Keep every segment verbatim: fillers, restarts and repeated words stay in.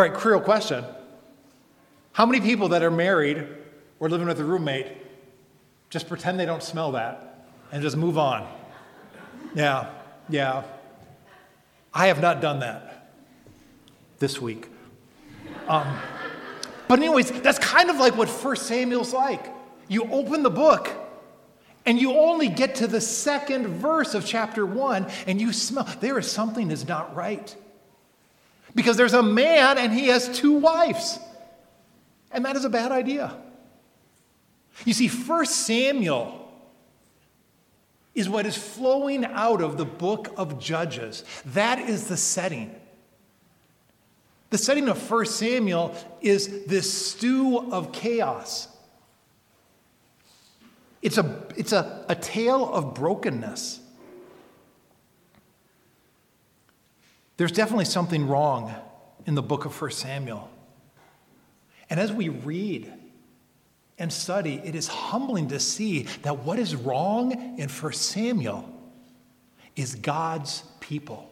right, cruel question. How many people that are married or living with a roommate just pretend they don't smell that and just move on? Yeah, yeah. I have not done that this week. Um, but anyways, that's kind of like what First Samuel's like. You open the book, and you only get to the second verse of chapter one, and you smell, there is something that's not right. Because there's a man, and he has two wives. And that is a bad idea. You see, First Samuel is what is flowing out of the book of Judges. That is the setting. The setting of First Samuel is this stew of chaos. It's a, it's a, a tale of brokenness. There's definitely something wrong in the book of First Samuel. And as we read and study, it is humbling to see that what is wrong in First Samuel is God's people.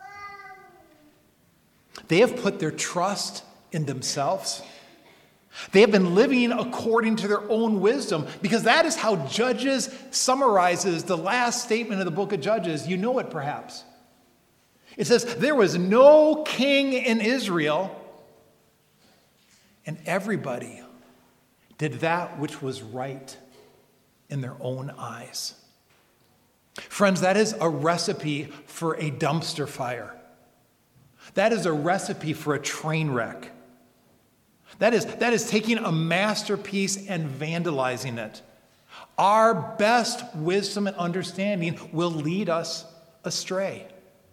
They have put their trust in themselves. They have been living according to their own wisdom, because that is how Judges summarizes the last statement of the book of Judges. You know it perhaps. It says, there was no king in Israel, and everybody did that which was right in their own eyes. Friends, that is a recipe for a dumpster fire. That is a recipe for a train wreck. That is, that is taking a masterpiece and vandalizing it. Our best wisdom and understanding will lead us astray.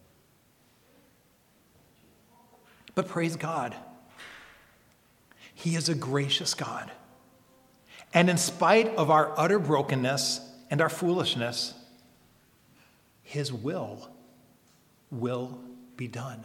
But praise God, He is a gracious God. And in spite of our utter brokenness and our foolishness, His will will be done.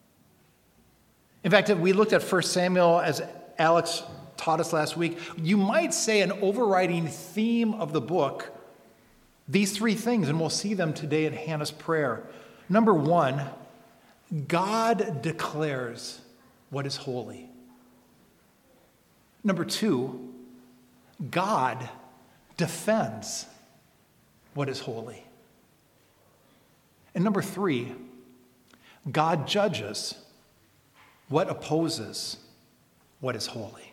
In fact, if we looked at First Samuel, as Alex taught us last week, you might say an overriding theme of the book, these three things, and we'll see them today in Hannah's prayer. Number one, God declares what is holy. Number two, God defends what is holy. And number three, God judges what opposes what is holy.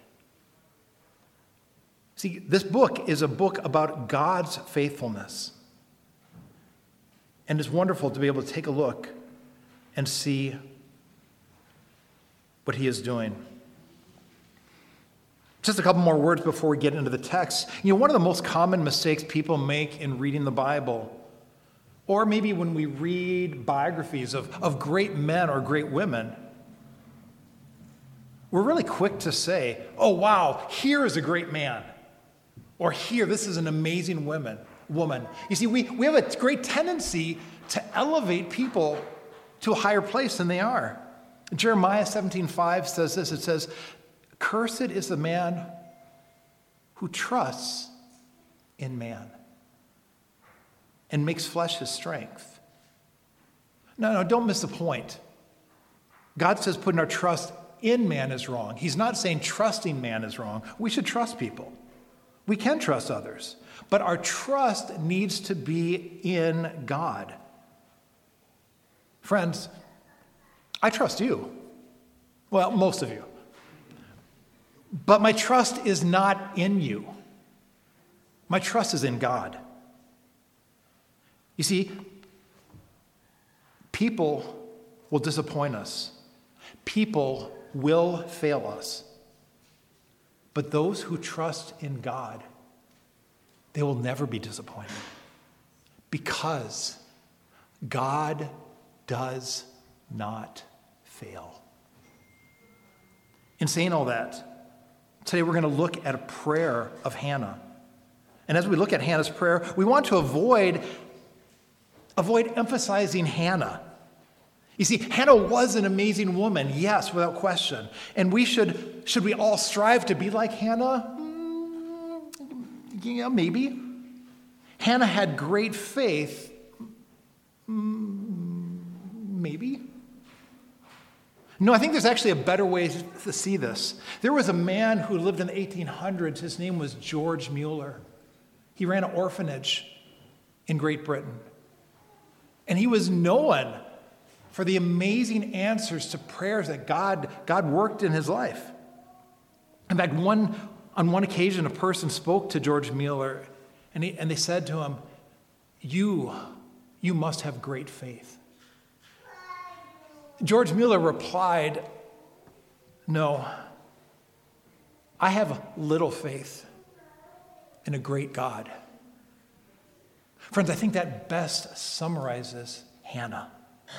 See, this book is a book about God's faithfulness. And it's wonderful to be able to take a look and see what He is doing. Just a couple more words before we get into the text. You know, one of the most common mistakes people make in reading the Bible, or maybe when we read biographies of, of great men or great women, we're really quick to say, oh, wow, here is a great man. Or here, this is an amazing woman. woman. You see, we, we have a great tendency to elevate people to a higher place than they are. Jeremiah seventeen five says this. It says, cursed is the man who trusts in man and makes flesh his strength. No, no, don't miss the point. God says putting our trust in man is wrong. He's not saying trusting man is wrong. We should trust people. We can trust others. But our trust needs to be in God. Friends, I trust you. Well, most of you. But my trust is not in you. My trust is in God. You see, people will disappoint us. People will fail us. But those who trust in God, they will never be disappointed, because God does not fail. In saying all that, today we're going to look at a prayer of Hannah. And as we look at Hannah's prayer, we want to avoid, avoid emphasizing Hannah. You see, Hannah was an amazing woman, yes, without question. And we should, should we all strive to be like Hannah? Mm, yeah, maybe. Hannah had great faith, mm, maybe. No, I think there's actually a better way to see this. There was a man who lived in the eighteen hundreds. His name was George Mueller. He ran an orphanage in Great Britain. And he was known for the amazing answers to prayers that God, God worked in his life. In fact, one, on one occasion, a person spoke to George Mueller, and, he, and they said to him, you, you must have great faith. George Mueller replied, no, I have little faith in a great God. Friends, I think that best summarizes Hannah.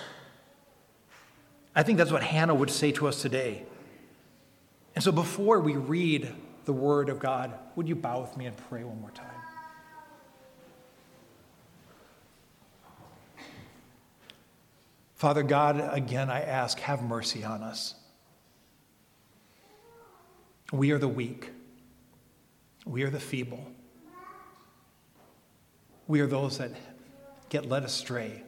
I think that's what Hannah would say to us today. And so before we read the word of God, would you bow with me and pray one more time? Father God, again I ask, have mercy on us. We are the weak. We are the feeble. We are those that get led astray.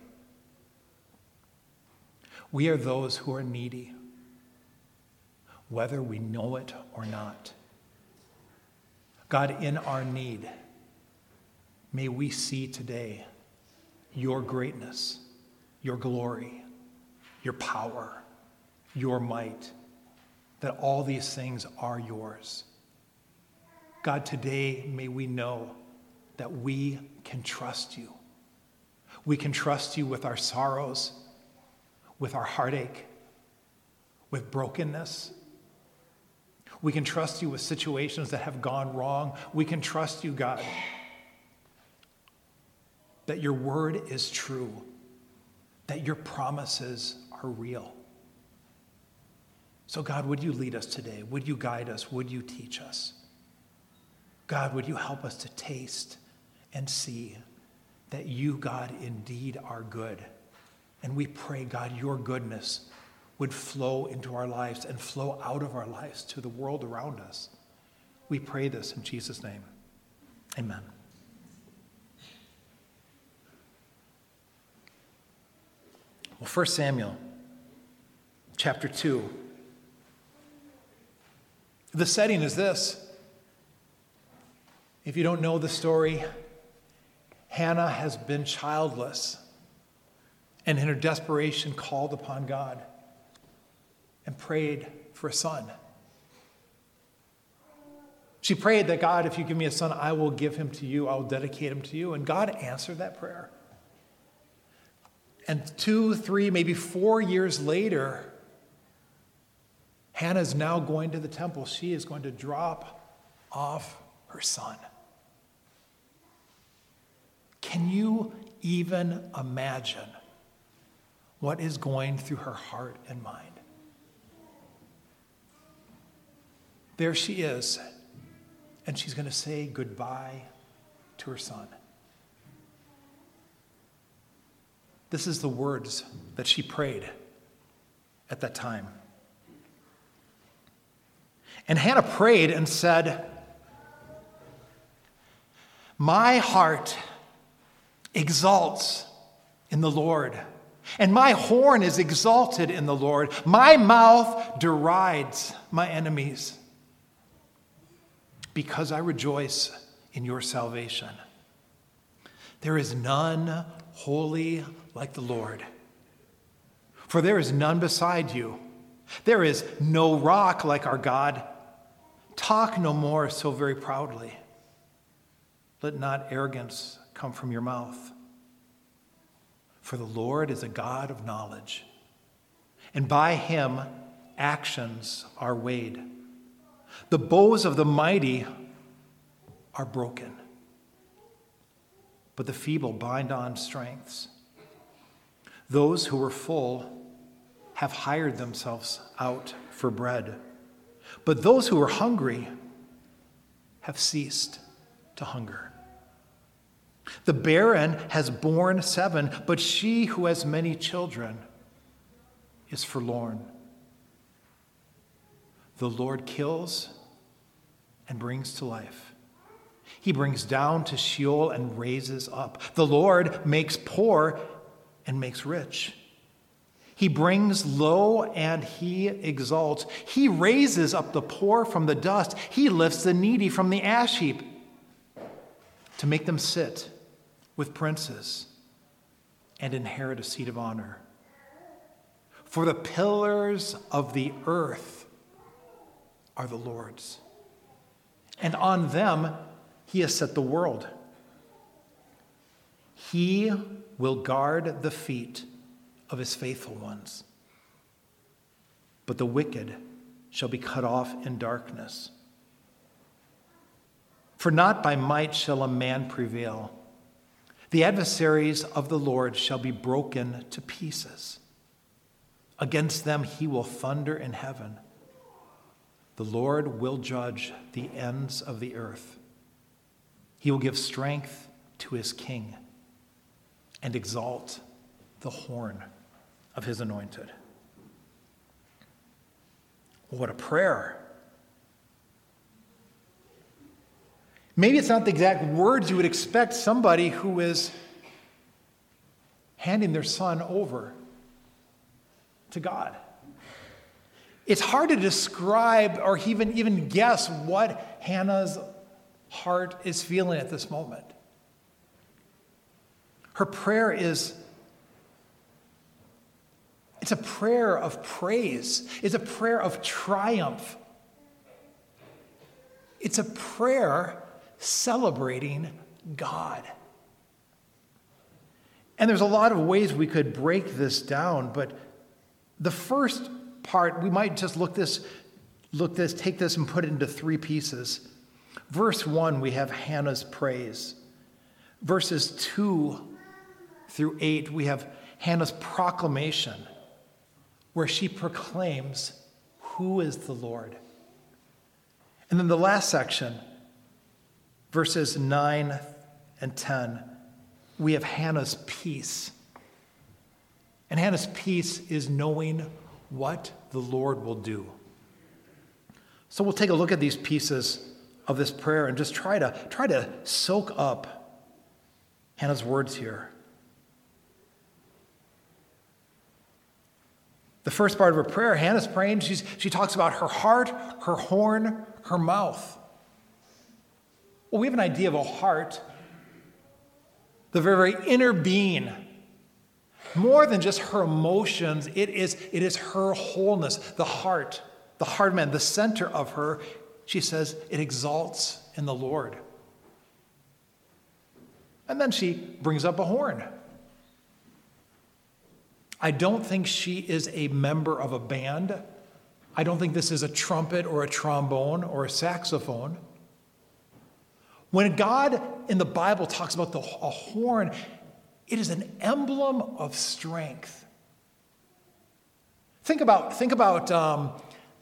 We are those who are needy, whether we know it or not. God, in our need, may we see today your greatness, your glory, your power, your might, that all these things are yours. God, today may we know that we can trust you. We can trust you with our sorrows, with our heartache, with brokenness. We can trust you with situations that have gone wrong. We can trust you, God, that your word is true, that your promises are real. So God, would you lead us today? Would you guide us? Would you teach us? God, would you help us to taste and see that you, God, indeed are good. And we pray, God, your goodness would flow into our lives and flow out of our lives to the world around us. We pray this in Jesus' name. Amen. Well, First Samuel chapter two. The setting is this. If you don't know the story, Hannah has been childless and in her desperation called upon God and prayed for a son. She prayed that, God, if you give me a son, I will give him to you. I will dedicate him to you. And God answered that prayer. And two, three, maybe four years later, Hannah is now going to the temple. She is going to drop off her son. Can you even imagine what is going through her heart and mind? There she is, and she's going to say goodbye to her son. This is the words that she prayed at that time. And Hannah prayed and said, "My heart exalts in the Lord, and my horn is exalted in the Lord. My mouth derides my enemies, because I rejoice in your salvation. There is none holy like the Lord, for there is none beside you. There is no rock like our God. Talk no more so very proudly. Let not arrogance come from your mouth. For the Lord is a God of knowledge, and by him actions are weighed. The bows of the mighty are broken, but the feeble bind on strengths. Those who were full have hired themselves out for bread, but those who are hungry have ceased to hunger. The barren has borne seven, but she who has many children is forlorn. The Lord kills and brings to life. He brings down to Sheol and raises up. The Lord makes poor and makes rich. He brings low and he exalts. He raises up the poor from the dust. He lifts the needy from the ash heap to make them sit with princes and inherit a seat of honor. For the pillars of the earth are the Lord's, and on them he has set the world. He will guard the feet of his faithful ones, but the wicked shall be cut off in darkness. For not by might shall a man prevail. The adversaries of the Lord shall be broken to pieces. Against them he will thunder in heaven. The Lord will judge the ends of the earth. He will give strength to his king and exalt the horn of his anointed. What a prayer. Maybe it's not the exact words you would expect somebody who is handing their son over to God. It's hard to describe or even, even guess what Hannah's heart is feeling at this moment. Her prayer is It's a prayer of praise. It's a prayer of triumph. It's a prayer celebrating God. And there's a lot of ways we could break this down, but the first part, we might just look this, look this, take this and put it into three pieces. Verse one, we have Hannah's praise. Verses two through eight, we have Hannah's proclamation, where she proclaims, "Who is the Lord?" And then the last section, verses nine and ten, we have Hannah's peace. And Hannah's peace is knowing what the Lord will do. So we'll take a look at these pieces of this prayer and just try to, try to soak up Hannah's words here. The first part of her prayer, Hannah's praying, she's, she talks about her heart, her horn, her mouth. Well, we have an idea of a heart, the very, very inner being. More than just her emotions, it is, it is her wholeness, the heart, the heart man, the center of her. She says it exalts in the Lord. And then she brings up a horn. I don't think she is a member of a band. I don't think this is a trumpet or a trombone or a saxophone. When God in the Bible talks about the, a horn, it is an emblem of strength. Think about, think about um,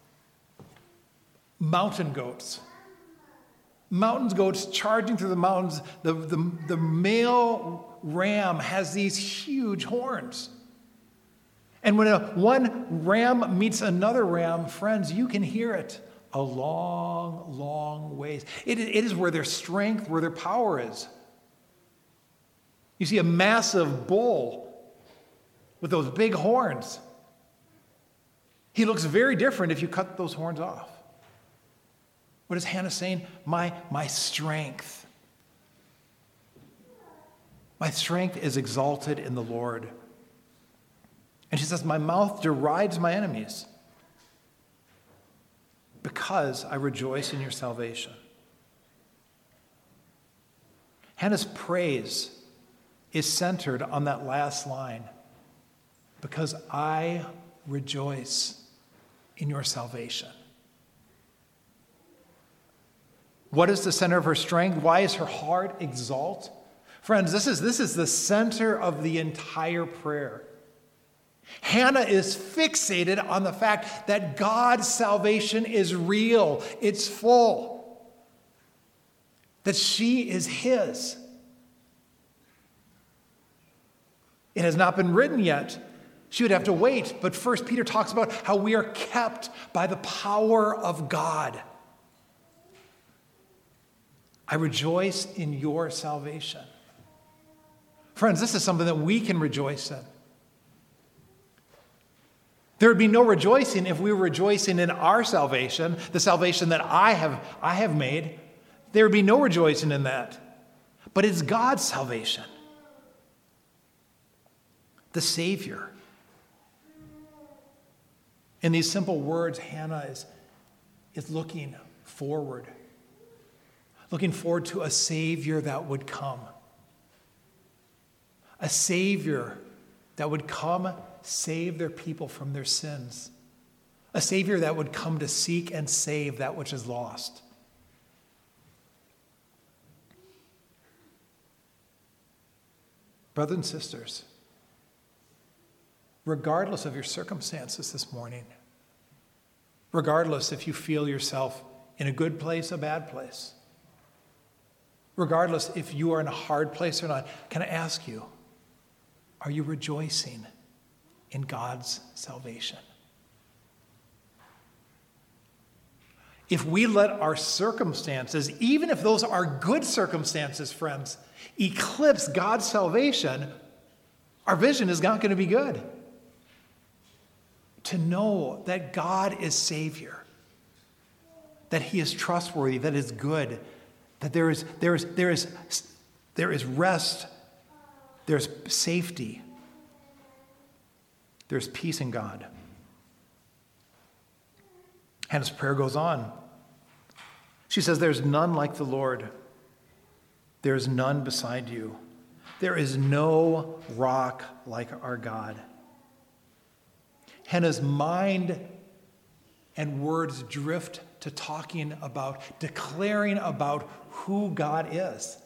mountain goats. Mountain goats charging through the mountains. The, the, the male ram has these huge horns. And when a, one ram meets another ram, friends, you can hear it a long, long ways. It, it is where their strength, where their power is. You see a massive bull with those big horns. He looks very different if you cut those horns off. What is Hannah saying? My, my strength. My strength is exalted in the Lord. And she says, my mouth derides my enemies because I rejoice in your salvation. Hannah's praise is centered on that last line, because I rejoice in your salvation. What is the center of her strength? Why is her heart exalt? Friends, this is, this is the center of the entire prayer. Hannah is fixated on the fact that God's salvation is real, it's full, that she is his. It has not been written yet. She would have to wait. But First Peter talks about how we are kept by the power of God. I rejoice in your salvation. Friends, this is something that we can rejoice in. There would be no rejoicing if we were rejoicing in our salvation, the salvation that I have, I have made. There would be no rejoicing in that. But it's God's salvation. The Savior. In these simple words, Hannah is, is looking forward. Looking forward to a Savior that would come. A Savior that would come save their people from their sins. A Savior that would come to seek and save that which is lost. Brothers and sisters, regardless of your circumstances this morning, regardless if you feel yourself in a good place, a bad place, regardless if you are in a hard place or not, can I ask you, are you rejoicing in God's salvation? If we let our circumstances, even if those are good circumstances, friends, eclipse God's salvation, our vision is not going to be good. To know that God is Savior, that He is trustworthy, that is good, that there is, there is, there is, there is rest, there's safety, there's peace in God. Hannah's prayer goes on. She says, there's none like the Lord. There is none beside you. There is no rock like our God. Hannah's mind and words drift to talking about, declaring about who God is.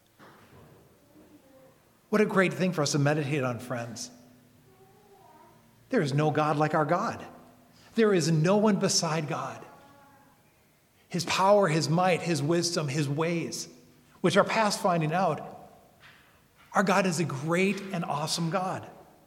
What a great thing for us to meditate on, friends. There is no God like our God. There is no one beside God. His power, His might, His wisdom, His ways, which are past finding out. Our God is a great and awesome God.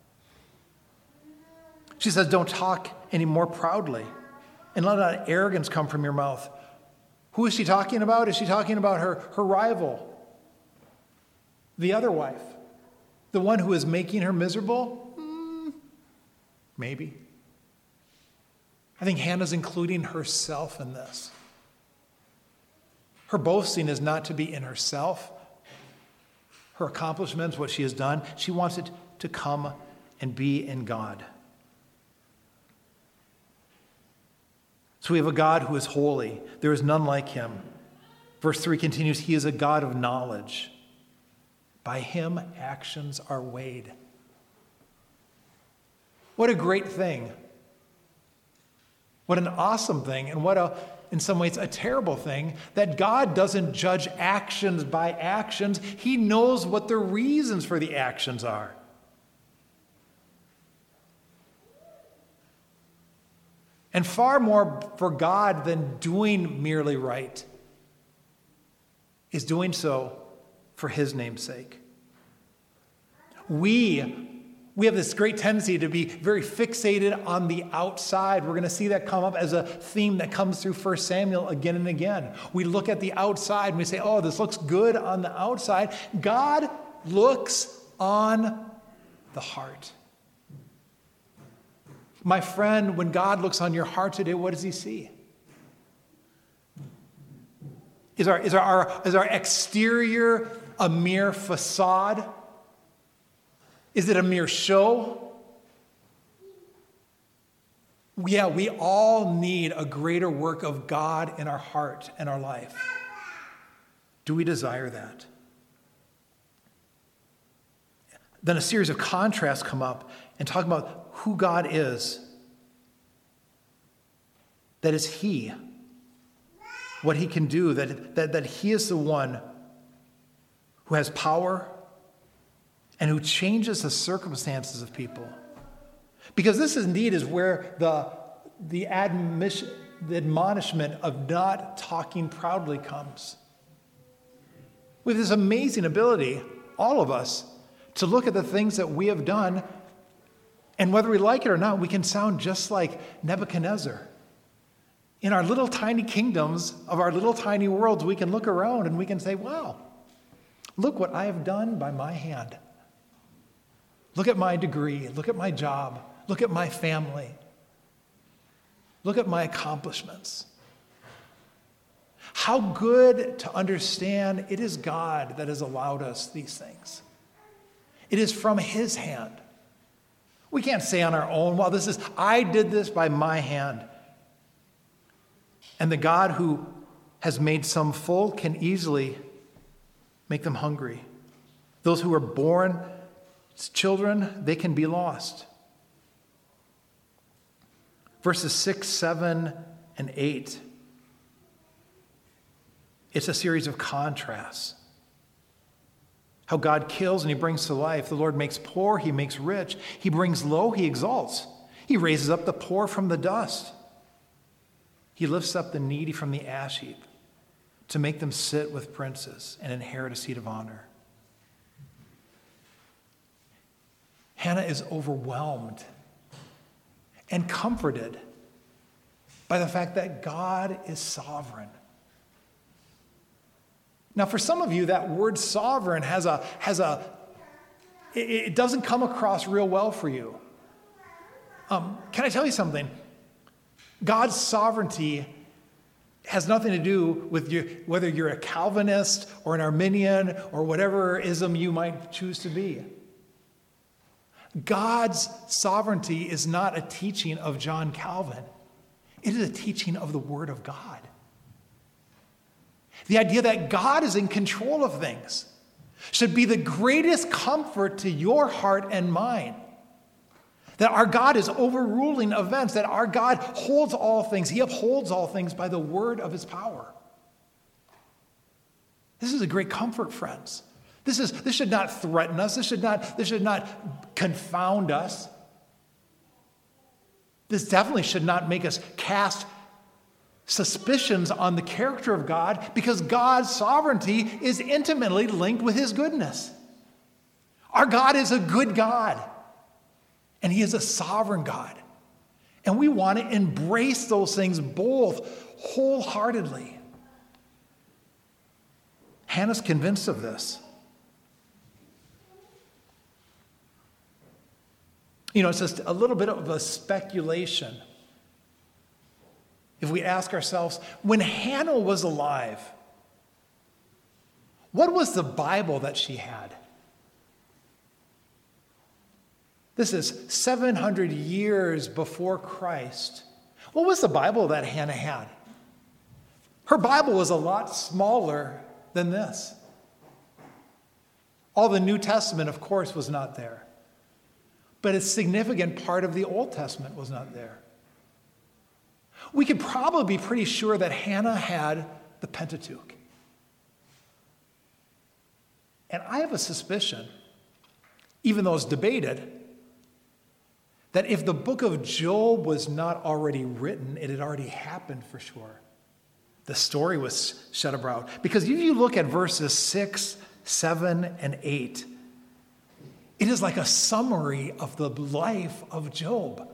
She says, don't talk any more proudly, and let not arrogance come from your mouth. Who is she talking about? Is she talking about her, her rival, the other wife, the one who is making her miserable? Mm, maybe. I think Hannah's including herself in this. Her boasting is not to be in herself, her accomplishments, what she has done. She wants it to come and be in God. So we have a God who is holy. There is none like Him. Verse three continues, He is a God of knowledge. By Him, actions are weighed. What a great thing. What an awesome thing, and what a, in some ways, a terrible thing, that God doesn't judge actions by actions. He knows what the reasons for the actions are. And far more for God than doing merely right is doing so for His name's sake. We We have this great tendency to be very fixated on the outside. We're going to see that come up as a theme that comes through First Samuel again and again. We look at the outside and we say, oh, this looks good on the outside. God looks on the heart. My friend, when God looks on your heart today, what does He see? Is our, is our, is our exterior a mere facade? Is it a mere show? Yeah, we all need a greater work of God in our heart and our life. Do we desire that? Then a series of contrasts come up and talk about who God is. That is He. What He can do, that, that, that He is the one who has power and who changes the circumstances of people. Because this indeed is where the, the, admission, the admonishment of not talking proudly comes. We have this amazing ability, all of us, to look at the things that we have done, and whether we like it or not, we can sound just like Nebuchadnezzar. In our little tiny kingdoms of our little tiny worlds, we can look around and we can say, wow, look what I have done by my hand. Look at my degree. Look at my job. Look at my family. Look at my accomplishments. How good to understand it is God that has allowed us these things. It is from his hand. We can't say on our own, well, this is, I did this by my hand. And the God who has made some full can easily make them hungry. Those who are born as children, they can be lost. Verses six, seven, and eight. It's a series of contrasts. How God kills and he brings to life. The Lord makes poor, he makes rich. He brings low, he exalts. He raises up the poor from the dust. He lifts up the needy from the ash heap to make them sit with princes and inherit a seat of honor. Hannah is overwhelmed and comforted by the fact that God is sovereign. Now, for some of you, that word sovereign has a, has a it, it doesn't come across real well for you. Um, can I tell you something? God's sovereignty has nothing to do with you, whether you're a Calvinist or an Arminian or whatever ism you might choose to be. God's sovereignty is not a teaching of John Calvin. It is a teaching of the Word of God. The idea that God is in control of things should be the greatest comfort to your heart and mind. That our God is overruling events, that our God holds all things. He upholds all things by the word of his power. This is a great comfort, friends. This is this should not threaten us. This should not, this should not confound us. This definitely should not make us cast suspicions on the character of God, because God's sovereignty is intimately linked with his goodness. Our God is a good God, and he is a sovereign God. And we want to embrace those things both wholeheartedly. Hannah's convinced of this. You know, it's just a little bit of a speculation. If we ask ourselves, when Hannah was alive, what was the Bible that she had? This is seven hundred years before Christ. What was the Bible that Hannah had? Her Bible was a lot smaller than this. All the New Testament, of course, was not there. But a significant part of the Old Testament was not there. We could probably be pretty sure that Hannah had the Pentateuch. And I have a suspicion, even though it's debated, that if the book of Job was not already written, it had already happened for sure. The story was shut abroad. Because if you look at verses six, seven, and eight, it is like a summary of the life of Job.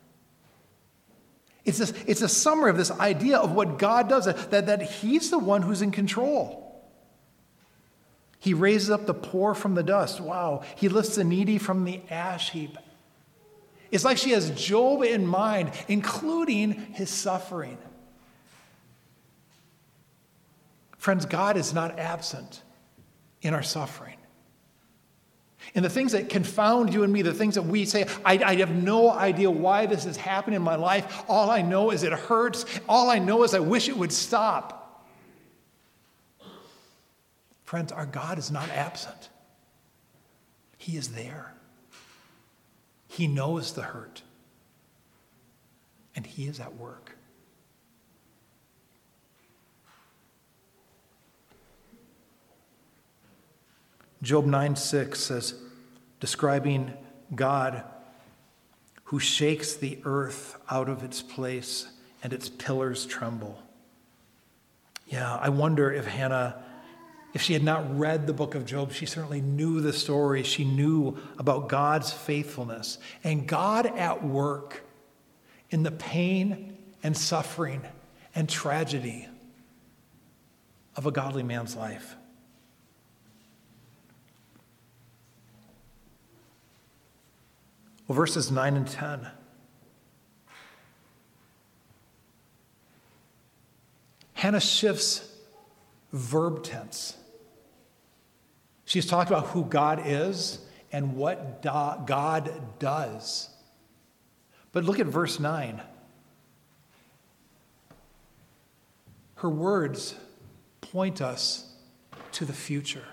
It's a, it's a summary of this idea of what God does, that, that he's the one who's in control. He raises up the poor from the dust. Wow. He lifts the needy from the ash heap. It's like she has Job in mind, including his suffering. Friends, God is not absent in our suffering. And the things that confound you and me, the things that we say, I, I have no idea why this is happening in my life. All I know is it hurts. All I know is I wish it would stop. Friends, our God is not absent. He is there. He knows the hurt. And he is at work. Job nine six says, describing God who shakes the earth out of its place and its pillars tremble. Yeah, I wonder if Hannah, if she had not read the book of Job, she certainly knew the story. She knew about God's faithfulness and God at work in the pain and suffering and tragedy of a godly man's life. Well, verses nine and ten. Hannah shifts verb tense. She's talked about who God is and what do- God does. But look at verse nine. Her words point us to the future.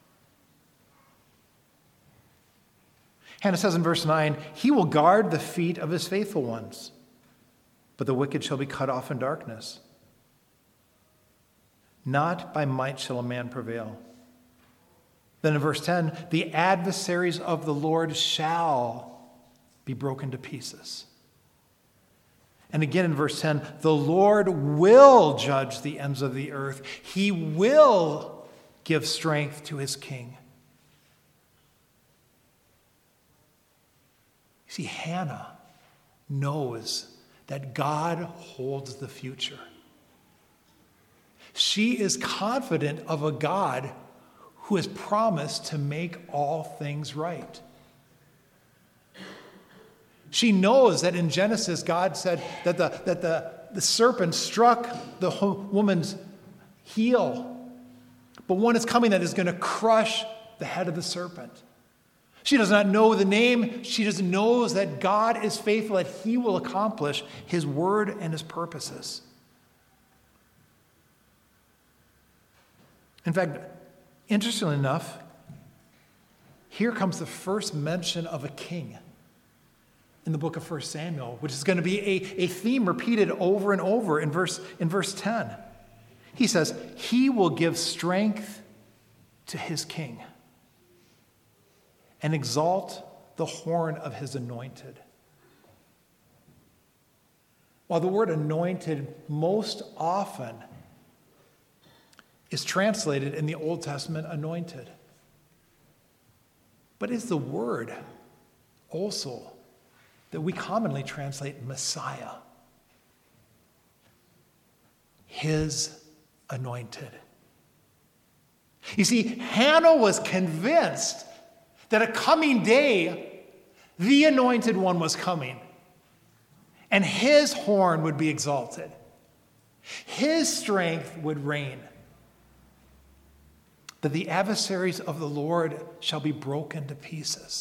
Hannah says in verse nine, "He will guard the feet of his faithful ones, but the wicked shall be cut off in darkness. Not by might shall a man prevail." Then in verse ten, "The adversaries of the Lord shall be broken to pieces." And again in verse ten, "The Lord will judge the ends of the earth. He will give strength to his king." You see, Hannah knows that God holds the future. She is confident of a God who has promised to make all things right. She knows that in Genesis, God said that the, that the, the serpent struck the woman's heel, but one is coming that is going to crush the head of the serpent. She does not know the name. She just knows that God is faithful, that he will accomplish his word and his purposes. In fact, interestingly enough, here comes the first mention of a king in the book of First Samuel, which is going to be a, a theme repeated over and over in verse, in verse ten. He says, "He will give strength to his king and exalt the horn of his anointed." While the word anointed most often is translated in the Old Testament anointed, but is the word also that we commonly translate Messiah, his anointed. You see, Hannah was convinced that a coming day, the anointed one was coming, and his horn would be exalted. His strength would reign. That the adversaries of the Lord shall be broken to pieces.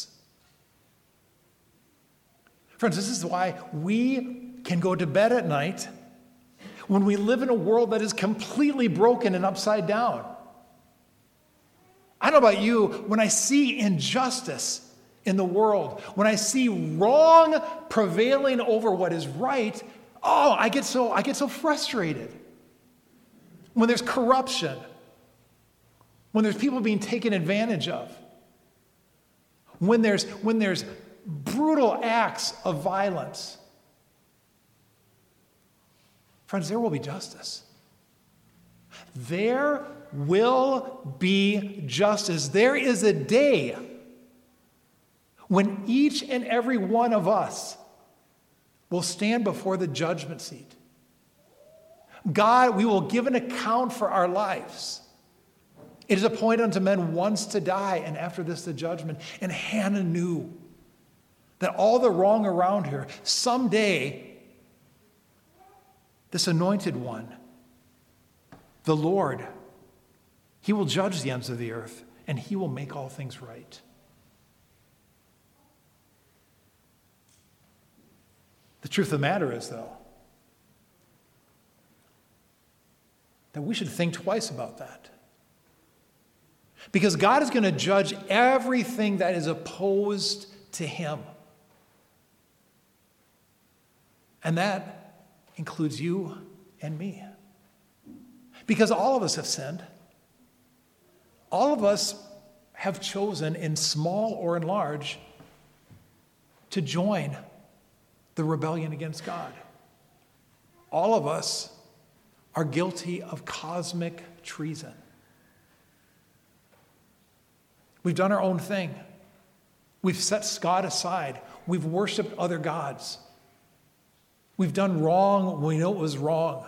Friends, this is why we can go to bed at night when we live in a world that is completely broken and upside down. I don't know about you, when I see injustice in the world, when I see wrong prevailing over what is right, oh, I get so, I get so frustrated. When there's corruption, when there's people being taken advantage of, when there's, when there's brutal acts of violence, friends, there will be justice. There will be justice. There is a day when each and every one of us will stand before the judgment seat. God, we will give an account for our lives. It is appointed unto men once to die, and after this the judgment. And Hannah knew that all the wrong around her, someday, this anointed one, the Lord, he will judge the ends of the earth, and he will make all things right. The truth of the matter is, though, that we should think twice about that. Because God is going to judge everything that is opposed to him. And that includes you and me. Because all of us have sinned. All of us have chosen, in small or in large, to join the rebellion against God. All of us are guilty of cosmic treason. We've done our own thing. We've set God aside. We've worshiped other gods. We've done wrong when we know it was wrong.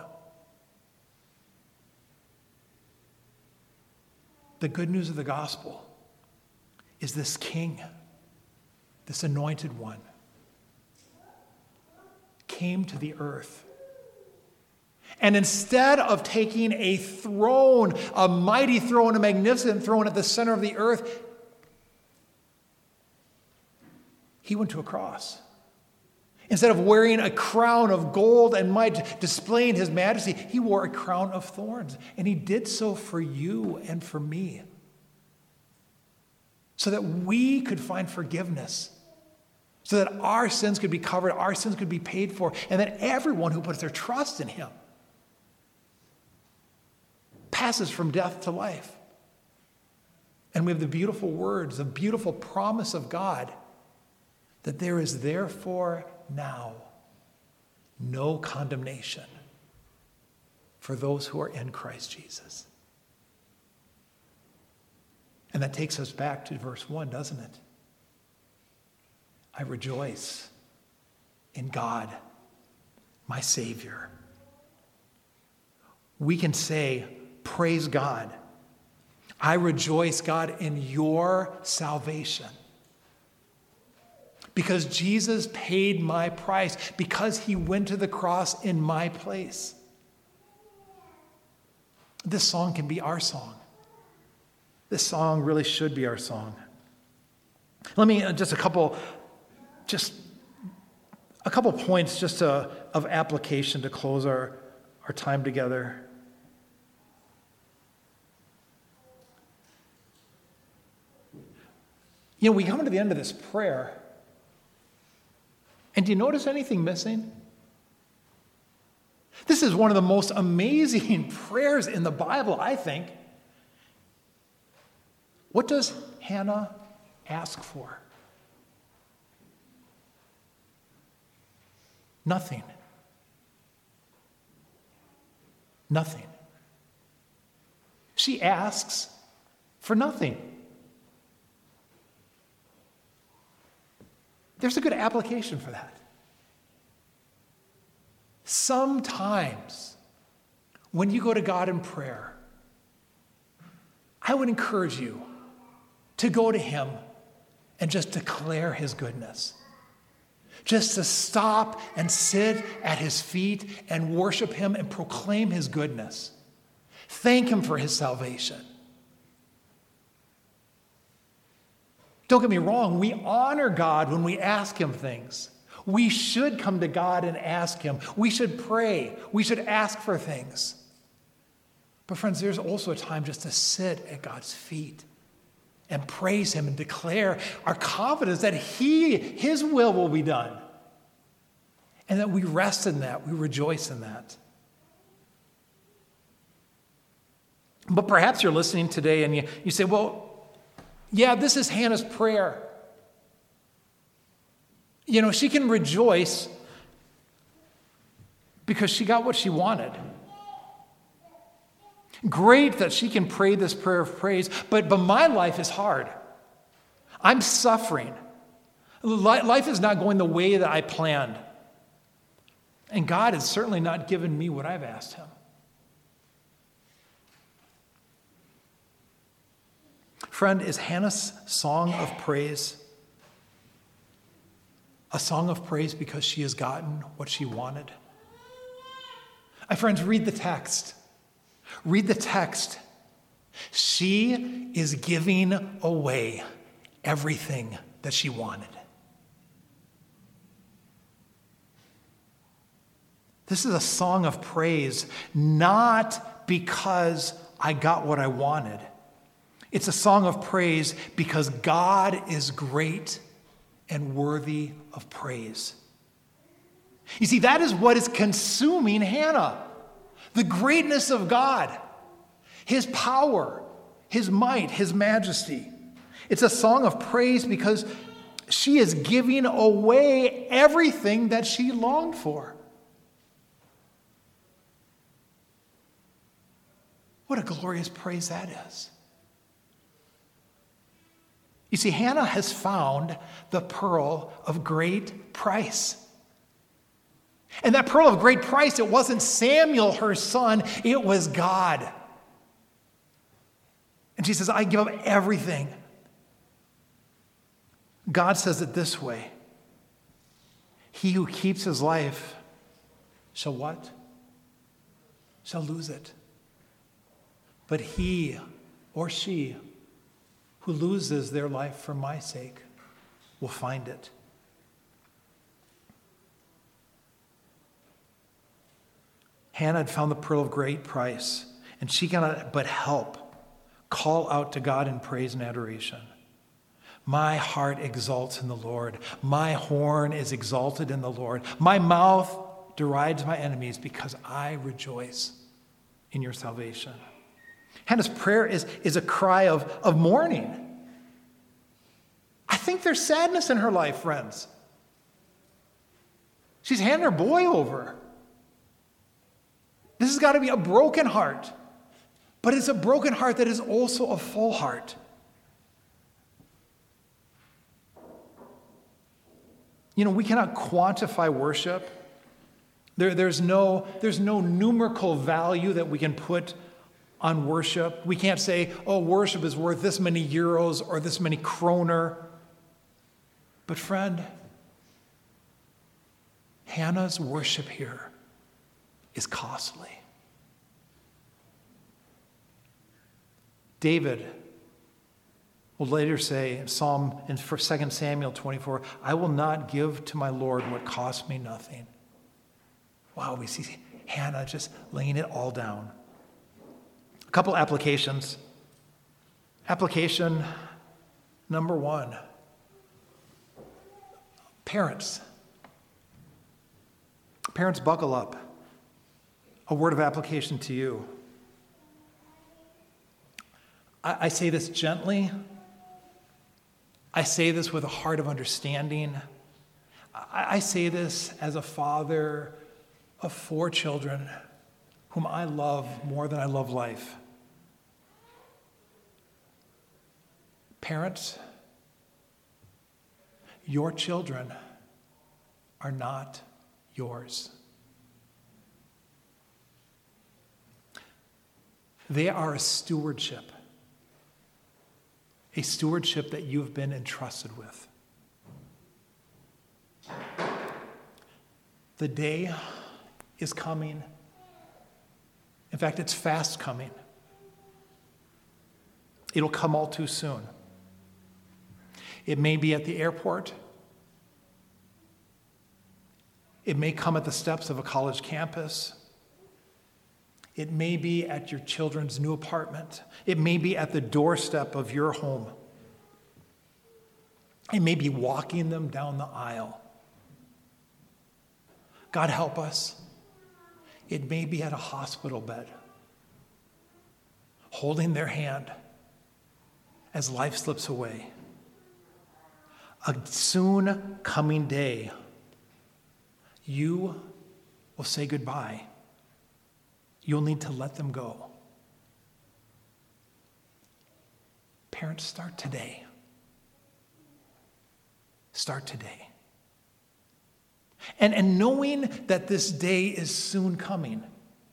The good news of the gospel is this king, this anointed one, came to the earth And instead of taking a throne, a mighty throne, a magnificent throne at the center of the earth, he went to a cross. Instead of wearing a crown of gold and might displaying his majesty, he wore a crown of thorns. And he did so for you and for me, so that we could find forgiveness, so that our sins could be covered, our sins could be paid for, and that everyone who puts their trust in him passes from death to life. And we have the beautiful words, the beautiful promise of God that there is therefore now no condemnation for those who are in Christ Jesus. And that takes us back to verse one, doesn't it? I rejoice in God, my Savior. We can say, praise God. I rejoice, God, in your salvation. Because Jesus paid my price, because he went to the cross in my place. This song can be our song. This song really should be our song. Let me, uh, just a couple, just a couple points just to, of application to close our, our time together. You know, we come to the end of this prayer, and do you notice anything missing? This is one of the most amazing prayers in the Bible, I think. What does Hannah ask for? Nothing. Nothing. She asks for nothing. There's a good application for that. Sometimes, when you go to God in prayer, I would encourage you to go to him and just declare his goodness. Just to stop and sit at his feet and worship him and proclaim his goodness. Thank him for his salvation. Don't get me wrong, we honor God when we ask him things. We should come to God and ask him. We should pray. We should ask for things. But friends, there's also a time just to sit at God's feet and praise him and declare our confidence that he, his will will be done. And that we rest in that, we rejoice in that. But perhaps you're listening today and you, you say, well, yeah, this is Hannah's prayer. You know, she can rejoice because she got what she wanted. Great that she can pray this prayer of praise, but, but my life is hard. I'm suffering. Life is not going the way that I planned. And God has certainly not given me what I've asked him. Friend, is Hannah's song of praise a song of praise because she has gotten what she wanted? My friends, read the text. Read the text. She is giving away everything that she wanted. This is a song of praise, not because I got what I wanted. It's a song of praise because God is great and worthy of praise. You see, that is what is consuming Hannah. The greatness of God, his power, his might, his majesty. It's a song of praise because she is giving away everything that she longed for. What a glorious praise that is. You see, Hannah has found the pearl of great price. And that pearl of great price, it wasn't Samuel, her son, it was God. And she says, I give up everything. God says it this way. He who keeps his life shall what? shall lose it. But he or she who loses their life for my sake will find it. Hannah had found the pearl of great price, and she cannot but help call out to God in praise and adoration. My heart exalts in the Lord. My horn is exalted in the Lord. My mouth derides my enemies because I rejoice in your salvation. Hannah's prayer is, is a cry of, of mourning. I think there's sadness in her life, friends. She's handing her boy over. This has got to be a broken heart. But it's a broken heart that is also a full heart. You know, we cannot quantify worship. There, there's no, there's no numerical value that we can put on worship. We can't say, oh, worship is worth this many euros or this many kroner. But friend, Hannah's worship here is costly. David will later say in Psalm in Second Samuel twenty-four, I will not give to my Lord what costs me nothing. Wow, we see Hannah just laying it all down. A couple applications. Application number one. Parents. Parents, buckle up. A word of application to you. I, I say this gently. I say this with a heart of understanding. I, I say this as a father of four children whom I love more than I love life. Parents, your children are not yours. They are a stewardship, a stewardship that you've been entrusted with. The day is coming. In fact, it's fast coming. It'll come all too soon. It may be at the airport. It may come at the steps of a college campus. It may be at your children's new apartment. It may be at the doorstep of your home. It may be walking them down the aisle. God help us. It may be at a hospital bed, holding their hand as life slips away. A soon coming day, you will say goodbye. You'll need to let them go. Parents, start today. Start today. And, and knowing that this day is soon coming,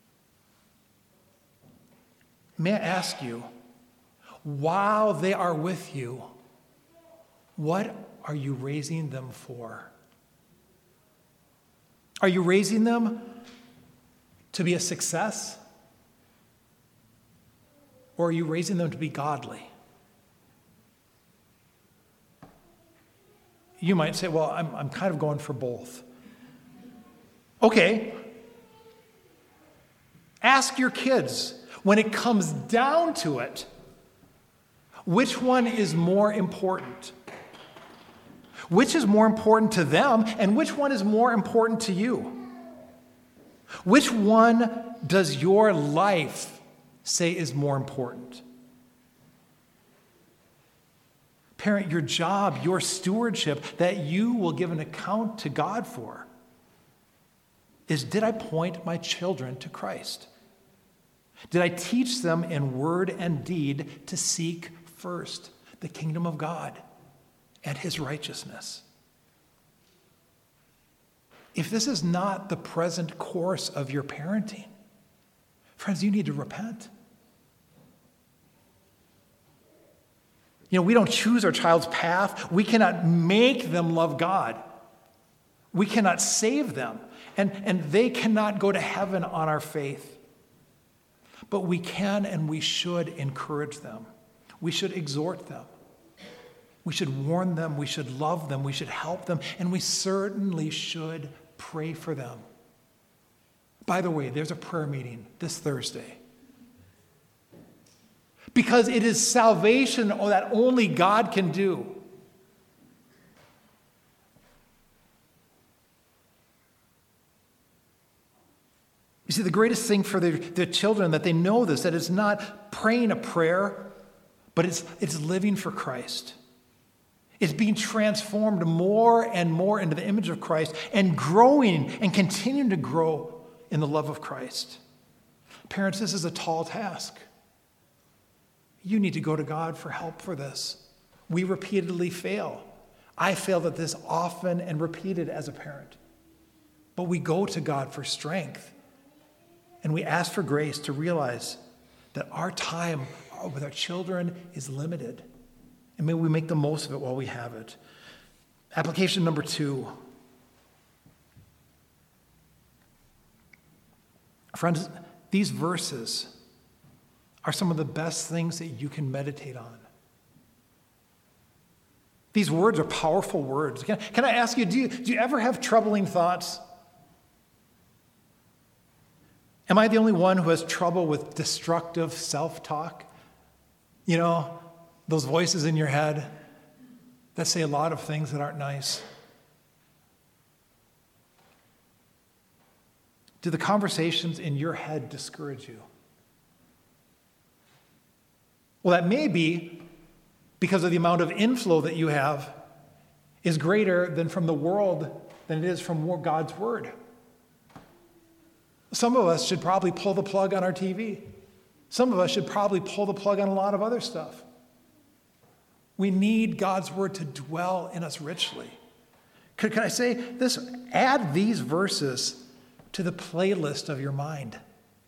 may I ask you, while they are with you, what are you raising them for? Are you raising them to be a success? Or are you raising them to be godly? You might say, well, I'm, I'm kind of going for both. Okay. Ask your kids, when it comes down to it, which one is more important? Which is more important to them, and which one is more important to you? Which one does your life say is more important? Parent, your job, your stewardship that you will give an account to God for is, did I point my children to Christ? Did I teach them in word and deed to seek first the kingdom of God and his righteousness? If this is not the present course of your parenting, friends, you need to repent. You know, we don't choose our child's path. We cannot make them love God. We cannot save them. And, and they cannot go to heaven on our faith. But we can and we should encourage them. We should exhort them. We should warn them. We should love them. We should help them. And we certainly should pray for them. By the way, there's a prayer meeting this Thursday. Because it is salvation that only God can do. You see, the greatest thing for their, their children, that they know this, that it's not praying a prayer, but it's, it's living for Christ. It's being transformed more and more into the image of Christ and growing and continuing to grow in the love of Christ. Parents, this is a tall task. You need to go to God for help for this. We repeatedly fail. I failed at this often and repeated as a parent. But we go to God for strength. And we ask for grace to realize that our time with our children is limited. And may we make the most of it while we have it. Application number two. Friends, these verses are some of the best things that you can meditate on. These words are powerful words. Can, can I ask you, do you, do you ever have troubling thoughts? Am I the only one who has trouble with destructive self-talk? You know, those voices in your head that say a lot of things that aren't nice. Do the conversations in your head discourage you? Well, that may be because of the amount of inflow that you have is greater than from the world than it is from God's word. Some of us should probably pull the plug on our T V. Some of us should probably pull the plug on a lot of other stuff. We need God's word to dwell in us richly. Could, could I say this? Add these verses to the playlist of your mind.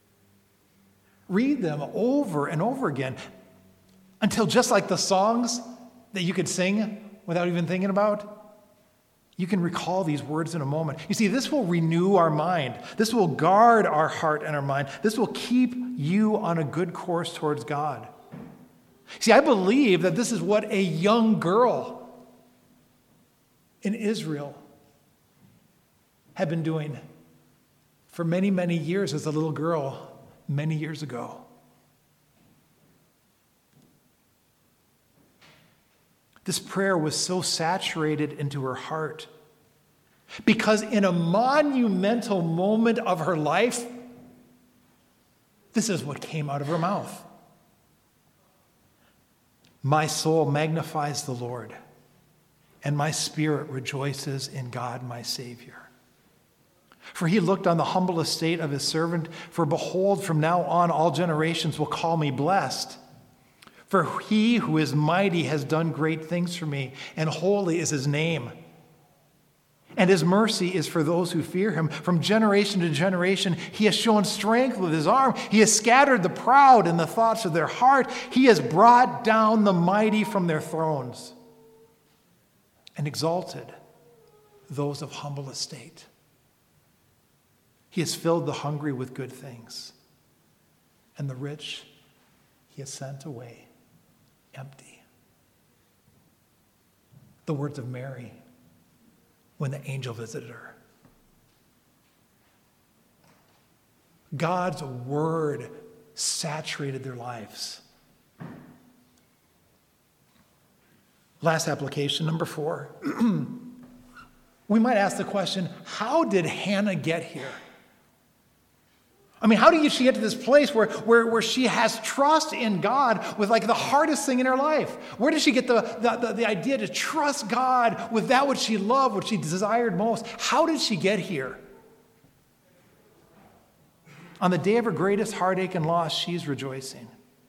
Read them over and over again until, just like the songs that you could sing without even thinking about, you can recall these words in a moment. You see, this will renew our mind. This will guard our heart and our mind. This will keep you on a good course towards God. See, I believe that this is what a young girl in Israel had been doing for many, many years as a little girl many years ago. This prayer was so saturated into her heart because in a monumental moment of her life, this is what came out of her mouth. My soul magnifies the Lord, and my spirit rejoices in God my Savior. For he looked on the humble estate of his servant, for behold, from now on all generations will call me blessed. For he who is mighty has done great things for me, and holy is his name. And his mercy is for those who fear him. From generation to generation, he has shown strength with his arm. He has scattered the proud in the thoughts of their heart. He has brought down the mighty from their thrones and exalted those of humble estate. He has filled the hungry with good things, and the rich he has sent away empty. The words of Mary when the angel visited her. God's word saturated their lives. Last application, number four. We might ask the question, how did Hannah get here? I mean, how did she get to this place where, where, where she has trust in God with like the hardest thing in her life? Where did she get the, the, the, the idea to trust God with that which she loved, what she desired most? How did she get here? On the day of her greatest heartache and loss, she's rejoicing.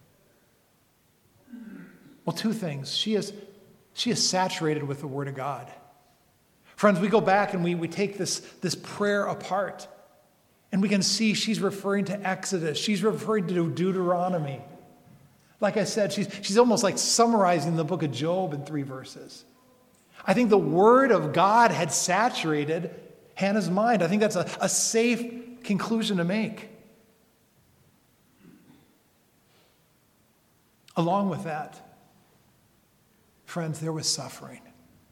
Well, two things. She is, she is saturated with the Word of God. Friends, we go back and we, we take this, this prayer apart. And we can see she's referring to Exodus. She's referring to Deuteronomy. Like I said, she's, she's almost like summarizing the book of Job in three verses. I think the word of God had saturated Hannah's mind. I think that's a, a safe conclusion to make. Along with that, friends, there was suffering.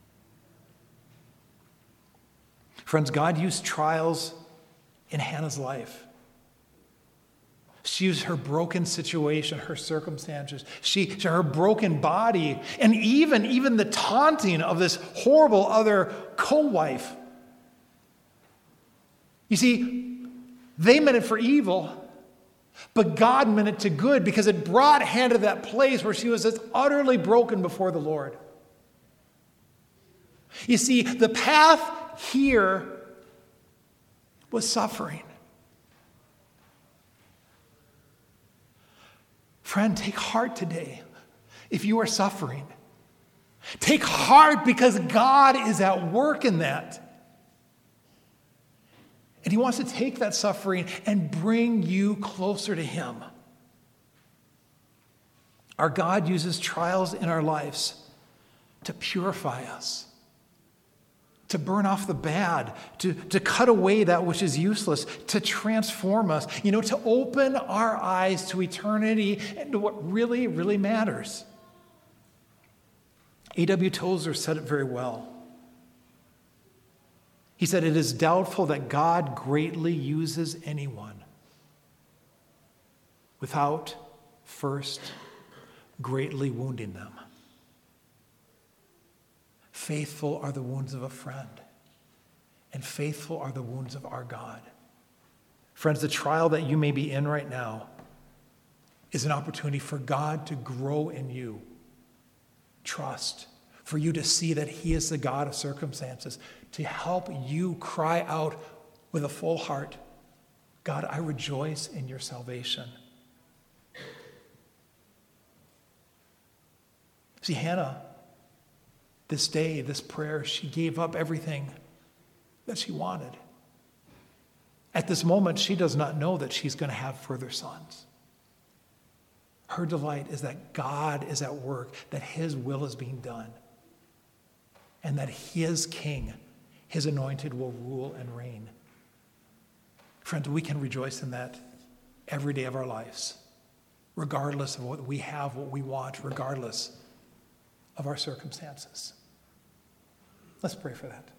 Friends, God used trials in Hannah's life. She used her broken situation, her circumstances, she, her broken body, and even, even the taunting of this horrible other co-wife. You see, they meant it for evil, but God meant it to good because it brought Hannah to that place where she was just utterly broken before the Lord. You see, the path here was suffering. Friend, take heart today if you are suffering. Take heart because God is at work in that. And he wants to take that suffering and bring you closer to him. Our God uses trials in our lives to purify us, to burn off the bad, to, to cut away that which is useless, to transform us, you know, to open our eyes to eternity and to what really, really matters. A W Tozer said it very well. He said, "It is doubtful that God greatly uses anyone without first greatly wounding them. Faithful are the wounds of a friend, and faithful are the wounds of our God." Friends, the trial that you may be in right now is an opportunity for God to grow in you trust, for you to see that he is the God of circumstances, to help you cry out with a full heart, "God, I rejoice in your salvation." See, Hannah, this day, this prayer, she gave up everything that she wanted. At this moment, she does not know that she's going to have further sons. Her delight is that God is at work, that his will is being done, and that his king, his anointed, will rule and reign. Friends, we can rejoice in that every day of our lives, regardless of what we have, what we want, regardless of our circumstances. Let's pray for that.